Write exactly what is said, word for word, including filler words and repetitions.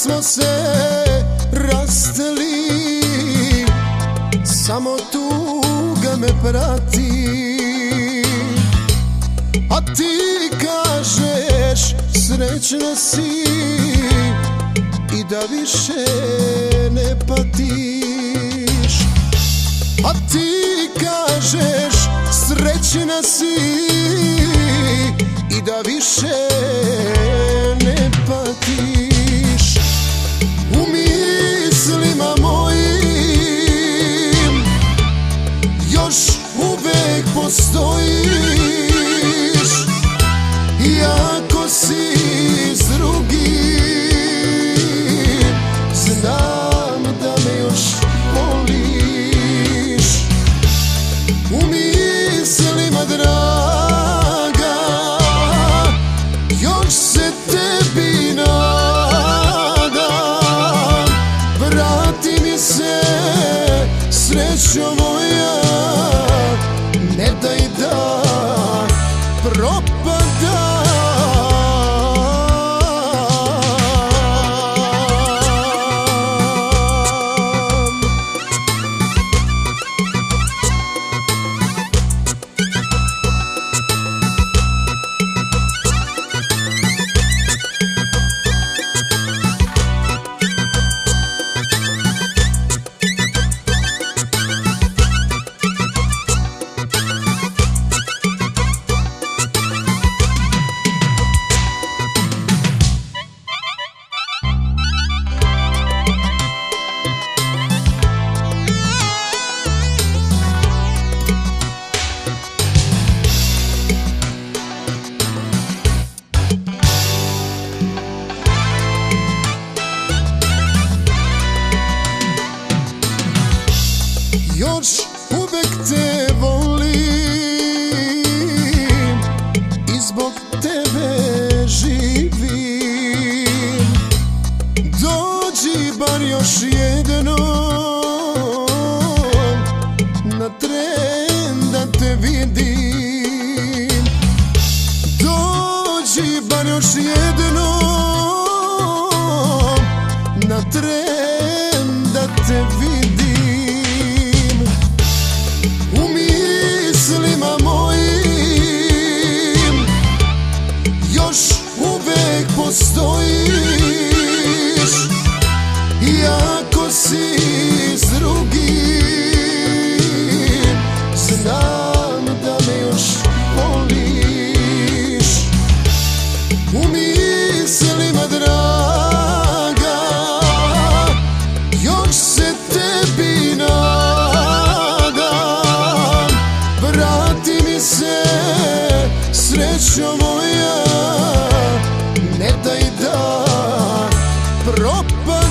smo se rasteli, samo tuga me prati. A ti kažeš srećna si i da više ne patiš. A ti kažeš srećna si i da više ne patiš. U mislima mojim još uvek postojiš, iako si s drugim, znam da me još voliš. U mislima draga, još se tebi nadam. Vrati mi se, srećo moja, ne daj da propadam. Još uvek te volim i zbog tebe živim. Dođi bar još jednom na tren da te vidim. Dođi bar još jednom na tren da te vidim. Postojiš, iako si s drugim, znam da me još voliš. U mislima draga, još se tebi nadam. Vrati mi se, srećo moja, ne daj da propadam.